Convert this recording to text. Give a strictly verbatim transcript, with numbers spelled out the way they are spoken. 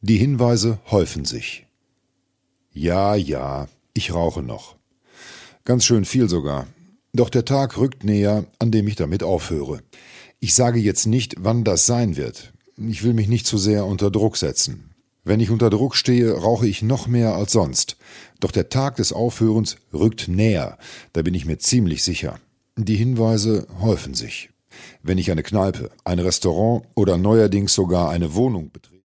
Die Hinweise häufen sich. Ja, ja, ich rauche noch. Ganz schön viel sogar. Doch der Tag rückt näher, an dem ich damit aufhöre. Ich sage jetzt nicht, wann das sein wird. Ich will mich nicht zu sehr unter Druck setzen. Wenn ich unter Druck stehe, rauche ich noch mehr als sonst. Doch der Tag des Aufhörens rückt näher, da bin ich mir ziemlich sicher. Die Hinweise häufen sich. Wenn ich eine Kneipe, ein Restaurant oder neuerdings sogar eine Wohnung betrete,